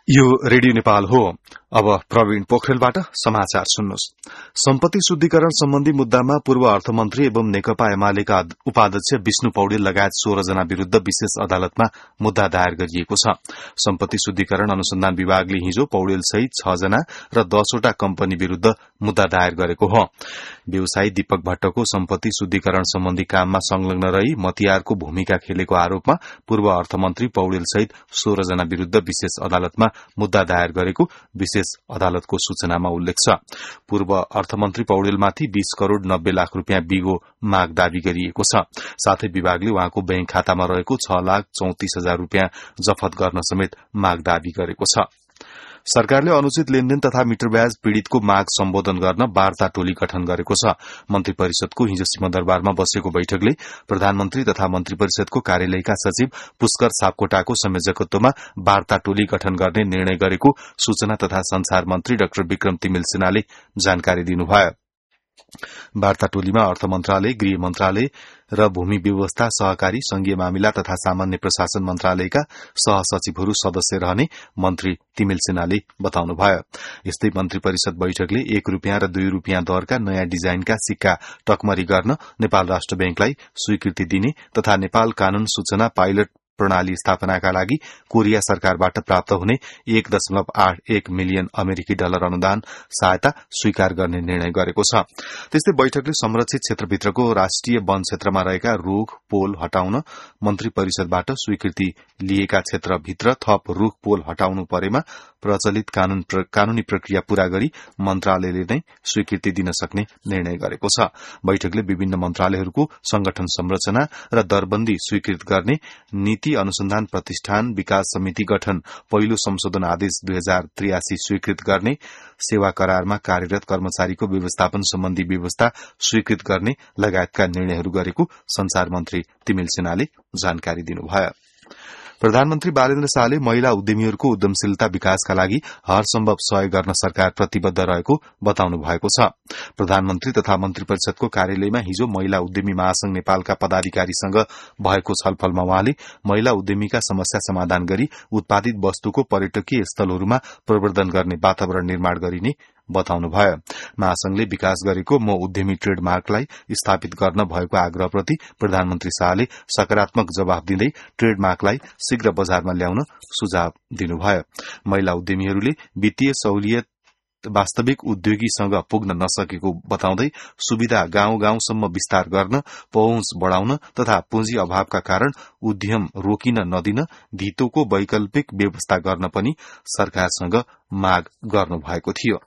यो रेडियो नेपाल हो। अब प्रवीण पोखरेलबाट समाचार सुन्नुहोस्। सम्पत्ति शुद्धिकरण सम्बन्धी मुद्दामा पूर्व अर्थमन्त्री एवं नेकपा एमालेका उपाध्यक्ष विष्णु पौडेल लगायत 16 जना विरूद्ध विशेष अदालतमा मुद्दा दायर गरिएको छ। सम्पत्ति शुद्धिकरण अनुसन्धान विभागले हिजो पौडेल सहित 6 जना र 10 वटा कम्पनी विरूद्ध मुद्दा दायर गरेको हो। व्यवसायी दीपक भट्टको सम्पत्ति शुद्धिकरण सम्बन्धी काममा संलग्न रही मतियारको भूमिका खेलेको आरोपमा पूर्व अर्थमन्त्री पौडेल सहित 16 जना विरूद्ध विशेष अदालतमा मुद्दा दायर गरेको विशेष अदालतको सूचनामा उल्लेख छ। पूर्व अर्थमन्त्री पौडेलमाथि 20 करोड़ 90 लाख रूपियाँ बिगो माग दावी गरिएको छ। साथै विभागले उहाँको बैंक खातामा रहेको 6,34,000 रूपियाँ जफत गर्न समेत माग दावी गरेको छ। सरकारले अनुचित लेनदेन तथा मिटर ब्याज पीड़ितको माग सम्बोधन गर्न वार्ता टोली गठन गरेको छ। मन्त्री परिषदको हिजो सिंहदरबारमा बसेको बैठकले प्रधानमन्त्री तथा मन्त्री परिषदको कार्यालयका सचिव पुष्कर सापकोटाको संयोजकत्वमा वार्ता टोली गठन गर्ने निर्णय गरेको सूचना तथा संचार मन्त्री डाक्टर विक्रम तिमिल सिन्हाले जानकारी दिनुभयो। वार्ता टोलीमा अर्थ मन्त्रालय, गृह मन्त्रालय र भूमि व्यवस्था, सहकारी, संघीय मामिला तथा सामान्य प्रशासन मन्त्रालयका सहसचिवहरू सदस्य रहने मन्त्री तिमिल सिन्हाले बताउनुभयो। यस्तै मन्त्री परिषद बैठकले 1 रूपियाँ र 2 रूपियाँ दरका नयाँ डिजाइनका सिक्का टकमरी गर्न नेपाल राष्ट्र बैंकलाई स्वीकृति दिने तथा नेपाल कानून सूचना पाइलट प्रणाली स्थापनाका लागि कोरिया सरकारबाट प्राप्त हुने 1.81 मिलियन अमेरिकी डलर अनुदान सहायता स्वीकार गर्ने निर्णय गरेको छ। त्यस्तै बैठकले संरक्षित क्षेत्रभित्रको राष्ट्रिय वन क्षेत्रमा रहेका रूख पोल हटाउन मन्त्री परिषदबाट स्वीकृति लिएका क्षेत्रभित्र थप रूख पोल हटाउनु परेमा प्रचलित कानूनी प्रक्रिया पूरा गरी मन्त्रालयले नै स्वीकृति दिन सक्ने निर्णय गरेको छ। बैठकले विभिन्न मन्त्रालयहरूको संगठन संरचना र दरबन्दी स्वीकृत गर्ने, नीति अनुसन्धान प्रतिष्ठान विकास समिति गठन पहिलो संशोधन आदेश 2083 स्वीकृत गर्ने, सेवा करारमा कार्यरत कर्मचारीको व्यवस्थापन सम्बन्धी व्यवस्था स्वीकृत गर्ने लगायतका निर्णयहरू गरेको संचार मन्त्री तिमिल सिन्हाले जानकारी दिनुभयो। प्रधानमन्त्री बालेन्द्र शाहले महिला उद्यमीहरूको उद्यमशीलता विकासका लागि हरसम्भव सहयोग गर्न सरकार प्रतिबद्ध रहेको बताउनु भएको छ। प्रधानमन्त्री तथा मन्त्री परिषदको कार्यालयमा हिजो महिला उद्यमी महासंघ नेपालका पदाधिकारीसँग भएको छलफलमा उहाँले महिला उद्यमीका समस्या समाधान गरी उत्पादित वस्तुको पर्यटकीय स्थलहरूमा प्रवर्धन गर्ने वातावरण निर्माण गरिने बताउनुभयो। महासंघले विकास गरेको म उद्यमी ट्रेडमार्कलाई स्थापित गर्न भएको आग्रहप्रति प्रधानमन्त्री शाहले सकारात्मक जवाब दिँदै ट्रेडमार्कलाई शीघ्र बजारमा ल्याउन सुझाव दिनुभयो। महिला उद्यमीहरूले वित्तीय सहुलियत वास्तविक उद्योगीसँग पुग्न नसकेको बताउँदै सुविधा गाउँ गाउँसम्म विस्तार गर्न, पहुँच बढ़ाउन तथा पुँजी अभावका कारण उद्यम रोकिन नदिन धितोको वैकल्पिक व्यवस्था गर्न पनि सरकारसँग माग गर्नुभएको थियो।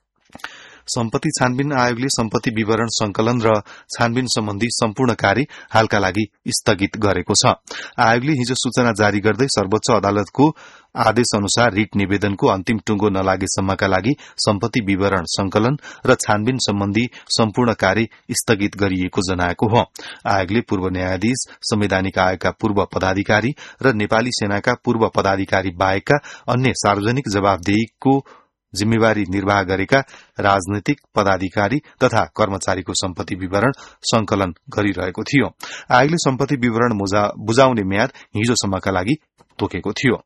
सम्पत्ति छानबिन आयोगले सम्पत्ति विवरण संकलन र छानबिन सम्बन्धी सम्पूर्ण कार्य हालका लागि स्थगित गरेको छ। आयोगले हिजो सूचना जारी गर्दै सर्वोच्च अदालतको आदेश अनुसार रिट निवेदनको अन्तिम टुंगो नलागेसम्मका लागि सम्पत्ति विवरण संकलन र छानबिन सम्बन्धी सम्पूर्ण कार्य स्थगित गरिएको जनाएको हो। आयोगले पूर्व न्यायाधीश, संवैधानिक आयोगका पूर्व पदाधिकारी र नेपाली सेनाका पूर्व पदाधिकारी बाहेकका अन्य सार्वजनिक जवाबदेहीको जिम्मेवारी निर्वाह गरेका राजनैतिक पदाधिकारी तथा कर्मचारीको सम्पत्ति विवरण संकलन गरिरहेको थियो। आयोगले सम्पत्ति विवरण बुझाउने म्याद हिजोसम्मका लागि तोकेको थियो।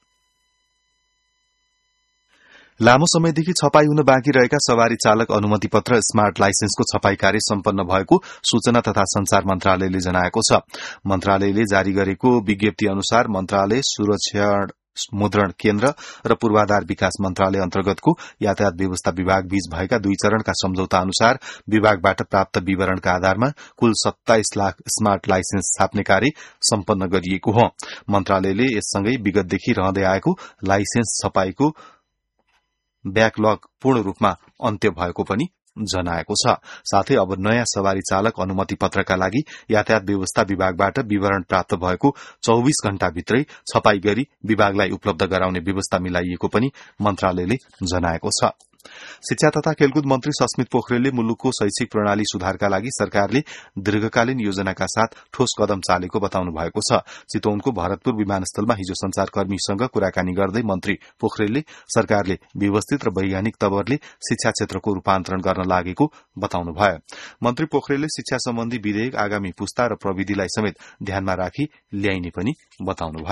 लामो समयदेखि छपाई हुन बाँकी रहेका सवारी चालक अनुमति पत्र स्मार्ट लाइसेन्सको छपाई कार्य सम्पन्न भएको सूचना तथा संचार मन्त्रालयले जनाएको छ। मन्त्रालयले जारी गरेको विज्ञप्ति अनुसार मन्त्रालय, सुरक्षा मुद्रण केन्द्र र पूर्वाधार विकास मन्त्रालय अन्तर्गतको यातायात व्यवस्था विभाग बीच भएका 2 चरणका सम्झौता अनुसार विभागबाट प्राप्त विवरणका आधारमा कुल 27 लाख स्मार्ट लाइसेन्स छाप्ने कार्य सम्पन्न गरिएको हो। मन्त्रालयले यससँगै विगतदेखि रहँदै आएको लाइसेन्स छपाईको ब्याकलग पूर्ण रूपमा अन्त्य भएको पनि जनाएको छ। साथै अब नयाँ सवारी चालक अनुमति पत्रका लागि यातायात व्यवस्था विभागबाट विवरण प्राप्त भएको 24 घण्टाभित्रै छपाई गरी विभागलाई उपलब्ध गराउने व्यवस्था मिलाइएको पनि मन्त्रालयले जनाएको छ। शिक्षा तथा खेलकुद मन्त्री सस्मित पोखरेलले मुलुकको शैक्षिक प्रणाली सुधारका लागि सरकारले दीर्घकालीन योजनाका साथ ठोस कदम चालेको बताउनु भएको छ। चितवनको भरतपुर विमानस्थलमा हिजो संचारकर्मीसँग कुराकानी गर्दै मन्त्री पोखरेलले सरकारले व्यवस्थित र वैज्ञानिक तवरले शिक्षा क्षेत्रको रूपान्तरण गर्न लागेको बताउनुभयो। मन्त्री पोखरेलले शिक्षा सम्बन्धी विधेयक आगामी पुस्ता र प्रविधिलाई समेत ध्यानमा राखी ल्याइने पनि बताउनुभयो।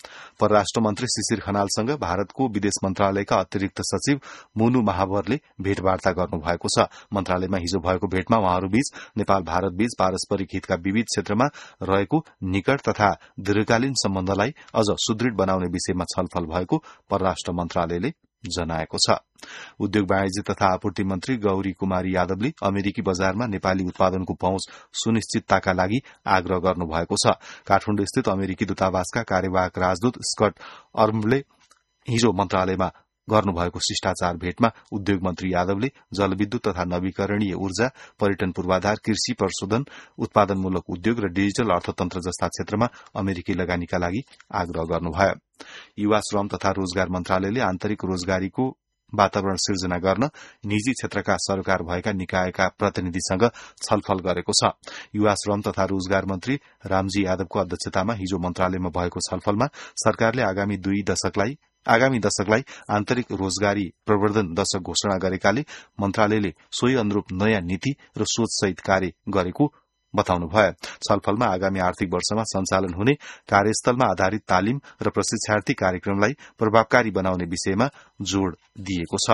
परराष्ट्र मन्त्री शिशिर खनालसँग भारतको विदेश मन्त्रालयका अतिरिक्त सचिव मुनु महावरले भेटवार्ता गर्नुभएको छ। मन्त्रालयमा हिजो भएको भेटमा उहाँहरूबीच नेपाल भारत बीच पारस्परिक हितका विविध क्षेत्रमा रहेको निकट तथा दीर्घकालीन सम्बन्धलाई अझ सुदृढ़ बनाउने विषयमा छलफल भएको परराष्ट्र मन्त्रालयले जनाएको छ। उद्योग वाणिज्य तथा आपूर्ति मन्त्री गौरी कुमारी यादवले अमेरिकी बजारमा नेपाली उत्पादनको पहुँच सुनिश्चितताका लागि आग्रह गर्नुभएको छ। काठमाडौँ स्थित अमेरिकी दूतावासका कार्यवाहक राजदूत स्कट अर्मले हिजो मन्त्रालयमा गर्नुभएको शिष्टाचार भेटमा उद्योग मन्त्री यादवले जलविद्युत तथा नवीकरणीय ऊर्जा, पर्यटन पूर्वाधार, कृषि प्रशोधन, उत्पादनमूलक उद्योग र डिजिटल अर्थतन्त्र जस्ता क्षेत्रमा अमेरिकी लगानीका लागि आग्रह गर्नुभयो। युवा श्रम तथा रोजगार मन्त्रालयले आन्तरिक रोजगारीको वातावरण सिर्जना गर्न निजी क्षेत्रका सरकार भएका निकायका प्रतिनिधिसँग छलफल गरेको छ। युवा श्रम तथा रोजगार मन्त्री रामजी यादवको अध्यक्षतामा हिजो मन्त्रालयमा भएको छलफलमा सरकारले आगामी दशकलाई आन्तरिक रोजगारी प्रवर्धन दशक घोषणा गरेकाले मन्त्रालयले सोही अनुरूप नयाँ नीति र सोचसहित कार्य गरेको बताउनुभयो। छलफलमा आगामी आर्थिक वर्षमा सञ्चालन हुने कार्यस्थलमा आधारित तालिम र प्रशिक्षार्थी कार्यक्रमलाई प्रभावकारी बनाउने विषयमा जोड़ दिएको छ।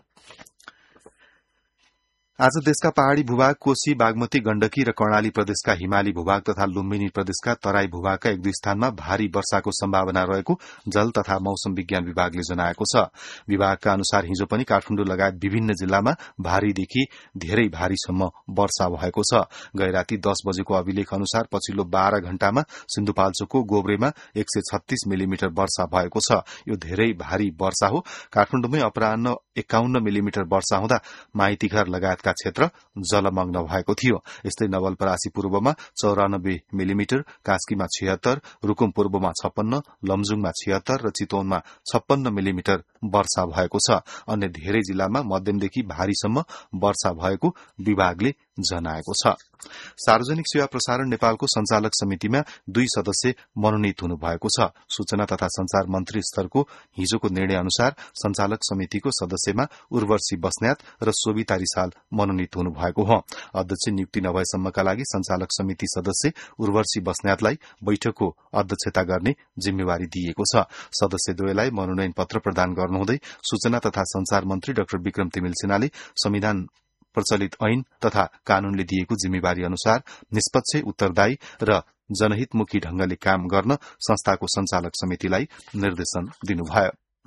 आज देशका पहाड़ी भूभाग, कोशी, बागमती, गण्डकी र कर्णाली प्रदेशका हिमाली भूभाग तथा लुम्बिनी प्रदेशका तराई भूभागका एक दुई स्थानमा भारी वर्षाको सम्भावना रहेको जल तथा मौसम विज्ञान विभागले जनाएको छ। विभागका अनुसार हिजो पनि काठमाडौँ लगायत विभिन्न जिल्लामा भारीदेखि धेरै भारीसम्म वर्षा भएको छ। गैराती 10 बजेको अभिलेख अनुसार पछिल्लो 12 घण्टामा सिन्धुपाल्चोकको गोब्रेमा 136 मिलिमिटर वर्षा भएको छ। यो धेरै भारी वर्षा हो। काठमाडौँमै अपराह्न 51 मिलिमिटर वर्षा हुँदा माइतीघर लगायतका क्षेत्र जलमग्न भएको थियो। यस्तै नवलपरासी पूर्वमा 94 मिलिमिटर, कास्कीमा 76, रुकुम पूर्वमा 56, लमजुङमा 76 र चितवनमा 56 मिलिमिटर वर्षा भएको छ। अन्य धेरै जिल्लामा मध्यमदेखि भारीसम्म वर्षा भएको विभागले जनाएको छ। सार्वजनिक सेवा प्रसारण नेपालको संचालक समितिमा 2 सदस्य मनोनित हुनुभएको छ। सूचना तथा संचार मन्त्री स्तरको हिजोको निर्णय अनुसार संचालक समितिको सदस्यमा उर्वशी बस्नेत र सोभिता रिसाल मनोनित हुनुभएको हो। अध्यक्ष नियुक्ति नभएसम्मका लागि संचालक समिति सदस्य उर्वशी बस्नेतलाई बैठकको अध्यक्षता गर्ने जिम्मेवारी दिएको छ। सदस्यद्वयलाई मनोनयन पत्र प्रदान गर्नुहुँदै सूचना तथा संचार मन्त्री डाक्टर विक्रम तिमिल सिन्हाले संविधान प्रचलित ऐन तथा कानूनले दिएको जिम्मेवारी अनुसार निष्पक्ष, उत्तरदायी र जनहितमुखी ढंगले काम गर्न संस्थाको संचालक समितिलाई निर्देशन दिनुभयो।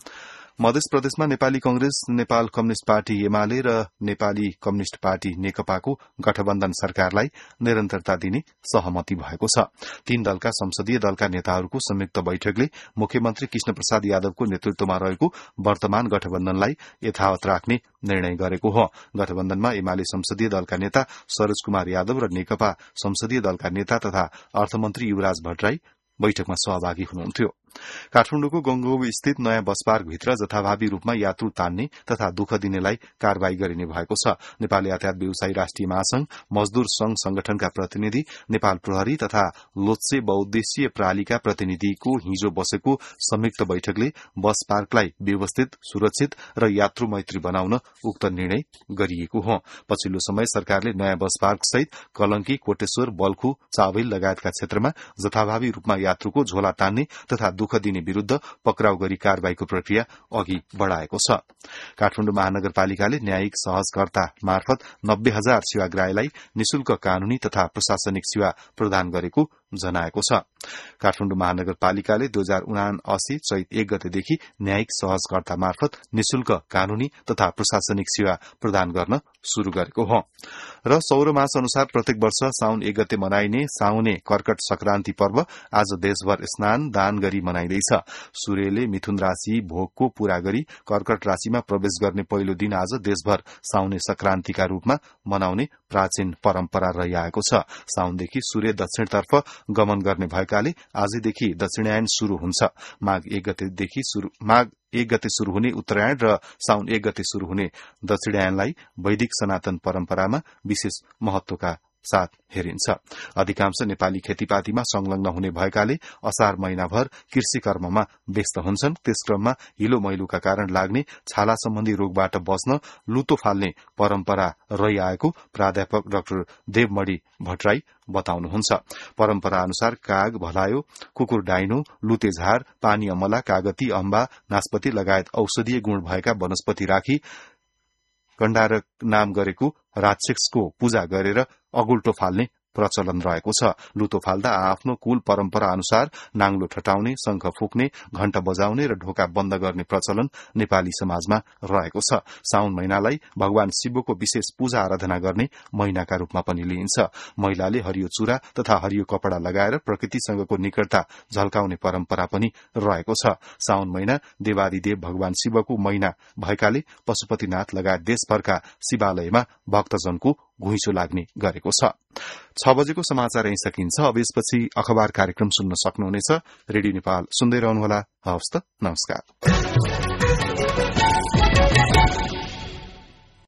मध्य प्रदेशमा नेपाली कंग्रेस, नेपाल कम्युनिष्ट पार्टी एमाले र नेपाली कम्युनिष्ट पार्टी नेकपाको गठबन्धन सरकारलाई निरन्तरता दिने सहमति भएको छ। 3 दलका संसदीय दलका नेताहरूको संयुक्त बैठकले मुख्यमन्त्री कृष्ण प्रसाद यादवको नेतृत्वमा रहेको वर्तमान गठबन्धनलाई यथावत राख्ने निर्णय गरेको हो। गठबन्धनमा एमाले संसदीय दलका नेता सरोज कुमार यादव र नेकपा संसदीय दलका नेता तथा अर्थमन्त्री युवराज भट्टराई बैठकमा सहभागी हुनुहुन्थ्यो। काठमाडौँको गंगोह स्थित नयाँ बस पार्कभित्र जथाभावी रूपमा यात्रु तान्ने तथा दुःख दिनेलाई कार्यवाही गरिने भएको छ। नेपाल यातायात व्यवसायी राष्ट्रिय महासंघ, मजदूर संघ संगठनका प्रतिनिधि, नेपाल प्रहरी तथा लोत्से बहुद्देश्यीय प्रणालीका प्रतिनिधिको हिजो बसेको संयुक्त बैठकले बस पार्कलाई व्यवस्थित, सुरक्षित र यात्रु मैत्री बनाउन उक्त निर्णय गरिएको हो। पछिल्लो समय सरकारले नयाँ बस पार्क सहित कलंकी, कोटेश्वर, बल्खु, चावहिल लगायतका क्षेत्रमा जथाभावी रूपमा यात्रुको झोला तान्ने तथा दुःख दिने विरूद्ध पक्राउ गरी कार्यवाहीको प्रक्रिया अघि बढ़ाएको छ। काठमाडौँ महानगरपालिकाले न्यायिक सहजकर्ता मार्फत 90,000 सेवाग्राहीलाई निशुल्क कानूनी तथा प्रशासनिक सेवा प्रदान गरेको जनाएको छ। काठमाडौँ महानगरपालिकाले 2079 चैत 1 गतेदेखि न्यायिक सहजकर्ता मार्फत निशुल्क कानूनी तथा प्रशासनिक सेवा प्रदान गर्न शुरू गरेको हो। र सौरमास अनुसार प्रत्येक वर्ष साउन 1 गते मनाइने साउने कर्कट संक्रान्ति पर्व आज देशभर स्नान दान गरी मनाइँदैछ। सूर्यले मिथुन राशि भोगको पूरा गरी कर्कट राशिमा प्रवेश गर्ने पहिलो दिन आज देशभर साउने संक्रान्तिका रूपमा मनाउने प्राचीन परम्परा रहिआएको छ। साउनदेखि सूर्य दक्षिणतर्फ गमन गर्ने भएकाले आजदेखि दक्षिणायन शुरू हुन्छ। माघ 1 गते शुरू हुने उत्तरायण र साउन 1 गते शुरू हुने दक्षिणायनलाई वैदिक सनातन परम्परामा विशेष महत्वका साथ हेरिन्छ। अधिकांश नेपाली खेतीपातीमा संलग्न हुने भएकाले असार महिनाभर कृषि कर्ममा व्यस्त हुन्छन्। त्यस क्रममा हिलो मैलोका कारण लाग्ने छाला सम्बन्धी रोगबाट बच्न लुतो फाल्ने परम्परा रहिआएको प्राध्यापक डाक्टर देवमणि भट्टराई बताउनुहुन्छ। परम्परा अनुसार काग, भलायो, कुकुर डाइनो, लुतेझार, पानी अमला, कागती, अम्बा, नास्पति लगायत औषधीय गुण भएका वनस्पति राखी कण्डारक नाम गरेको राक्षसको पूजा गरेर अगुल्टो फाल्ने प्रचलन रहेको छ। लुतो फाल्दा आफ्नो कुल परम्परा अनुसार नाङ्लो ठटाउने, शंख फुक्ने, घण्ट बजाउने र ढोका बन्द गर्ने प्रचलन नेपाली समाजमा रहेको छ। साउन महिनालाई भगवान शिवको विशेष पूजा आराधना गर्ने महिनाका रूपमा पनि लिइन्छ। महिलाले हरियो चूरा तथा हरियो कपड़ा लगाएर प्रकृतिसँगको निकटता झल्काउने परम्परा पनि रहेको छ। साउन महिना देवादिदेव भगवान शिवको महिना भएकाले पशुपतिनाथ लगायत देशभरका शिवालयमा भक्तजनको घुइँचो लाग्ने गरेको छ। 6 बजेको समाचार यही सकिन्छ। अब यसपछि अखबार कार्यक्रम सुन्न सक्नुहुनेछ। रेडियो नेपाल सुन्दै रहनुहोला। हवस् त, नमस्कार।